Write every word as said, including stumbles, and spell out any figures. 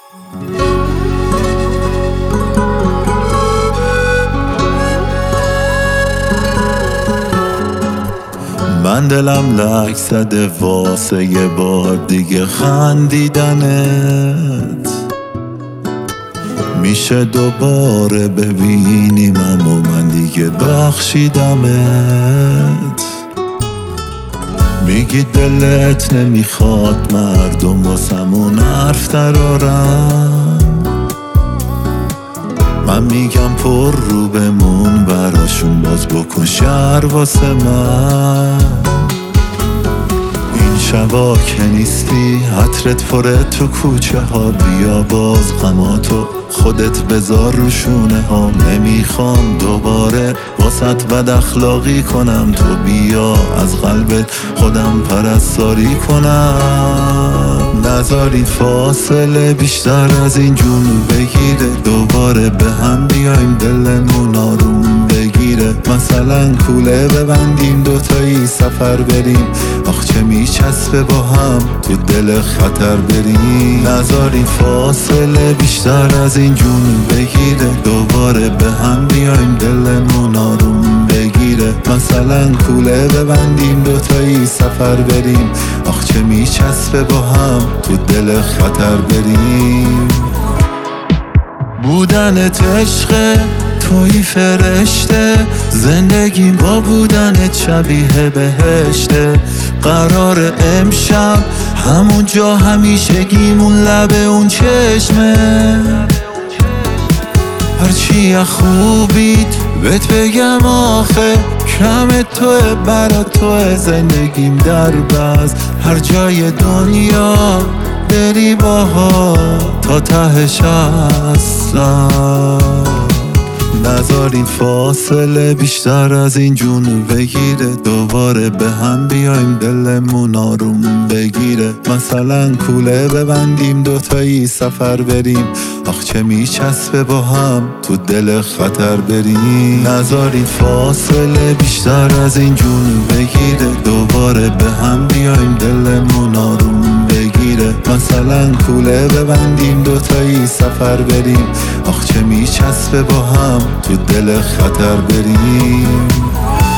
من دلم لک زده واسه یه بار دیگه خندیدنت، میشه دوباره ببینیم اما من دیگه بخشیدمت. میگی دلت نمیخواد مردم واسمون حرف درارن، من میگم پر رو بمون براشون باز بکن شهر واسه من. این شبا که نیستی عطرت پره تو کوچه ها، بیا باز غماتو خودت بذار رو شونه ها. نمیخوام دوباره واسط بد اخلاقی کنم، تو بیا از قلبت خودم پرستاری کنم. نذارید فاصله بیشتر از این جون بگیره، دوباره به هم بیایم دلمون آروم بگیره. مثلا کوله ببندیم دوتایی سفر بریم، آخ چه میچسبه با هم تو دل خطر بریم. نذارید فاصله بیشتر از این جون بگیره، دوباره به هم بیایم دلمون آروم بگیره. مثلا کوله ببندیم دوتایی سفر بریم، آخ چه میچسبه با هم تو دل خطر بریم. بودنت عشقه توی فرشته، زندگیم با بودنت شبیه بهشته. قرار امشب همون جا همیشگیمون لبه اون چشمه. هرچی خوبیت بهت بگم آخه، کم توه برا توه زندگیم در بز. هر جای دنیا بری باها تا تهش هستم. نذارید فاصله بیشتر از این جون بگیره، دوباره به هم بیایم دلمون آروم بگیره. مثلا کوله ببندیم دوتایی سفر بریم، آخ چه میچسبه با هم تو دل خطر بریم. نذارید فاصله بیشتر از این جون بگیره، دوباره به هم بیایم دلمون آروم بگیره. مثلا کوله ببندیم دوتایی سفر بریم، آخ چه میچسبه با هم تو دل خطر بریم.